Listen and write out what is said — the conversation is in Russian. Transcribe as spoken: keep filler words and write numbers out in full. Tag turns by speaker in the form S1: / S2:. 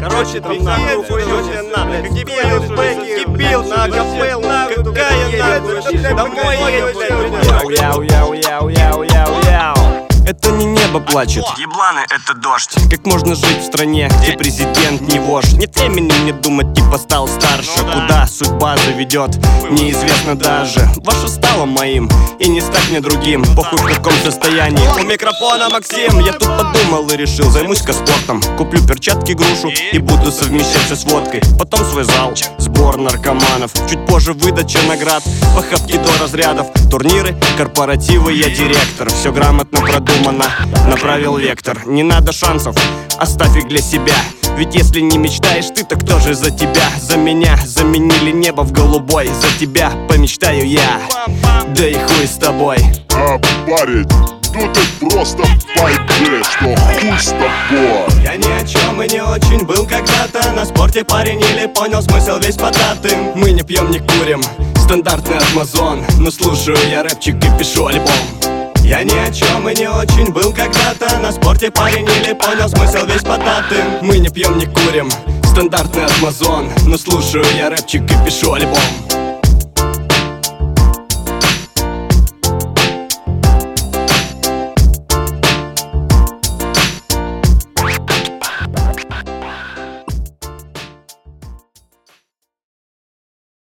S1: Короче, ты нахуй хуйнёте нахуй. Какие бэки, дебил, на капел, какая нахуй. Домой едь, блядь.
S2: Яу-яу-яу-яу-яу-яу. Это не небо плачет,
S3: ебланы, это дождь.
S2: как можно жить в стране, где президент не вождь. Нет времени мне думать, типа стал старше. Куда судьба заведет, неизвестно даже. Ваше стало моим, и не стать мне другим. Похуй в каком состоянии. У микрофона Максим. Я тут подумал и решил, займусь-ка спортом. Куплю перчатки, грушу и буду совмещать все с водкой. Потом свой зал, сбор наркоманов. Чуть позже выдача наград, похавки до разрядов. Турниры, корпоративы, я директор. Все грамотно продумано, направил вектор. Не надо шансов, оставь их для себя. Ведь если не мечтаешь ты, то кто же за тебя? За меня заменили небо в голубой. За тебя помечтаю я, да и хуй с тобой.
S4: А, парень, ну ты просто пойми, что хуй с тобой.
S2: Я ни о чем и не очень был когда-то на спорте парень, или понял смысл весь потатым. Мы не пьем, не курим, стандартный Амазон, но слушаю я рэпчик и пишу альбом. Я ни о чем и не очень был когда-то на спорте парень, или понял смысл весь потатым. Мы не пьем, не курим, стандартный Амазон, но слушаю я рэпчик и пишу альбом.